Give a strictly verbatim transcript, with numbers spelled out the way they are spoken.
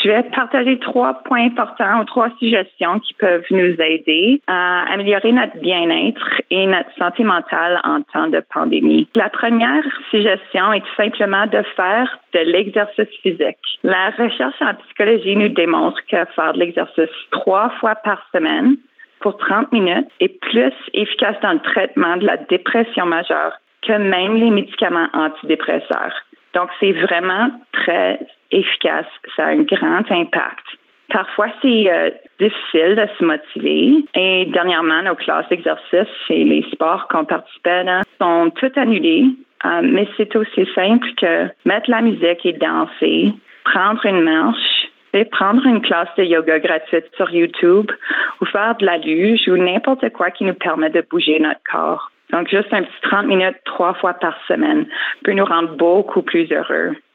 Je vais partager trois points importants ou trois suggestions qui peuvent nous aider à améliorer notre bien-être et notre santé mentale en temps de pandémie. La première suggestion est tout simplement de faire de l'exercice physique. La recherche en psychologie nous démontre que faire de l'exercice trois fois par semaine pour trente minutes est plus efficace dans le traitement de la dépression majeure que même les médicaments antidépresseurs. Donc, c'est vraiment très efficace. Ça a un grand impact. Parfois, c'est euh, difficile de se motiver. Et dernièrement, nos classes d'exercice et les sports qu'on participait là sont toutes annulées. Euh, mais c'est aussi simple que mettre la musique et danser, prendre une marche, et prendre une classe de yoga gratuite sur YouTube ou faire de la luge ou n'importe quoi qui nous permet de bouger notre corps. Donc, juste un petit trente minutes, trois fois par semaine, peut nous rendre beaucoup plus heureux.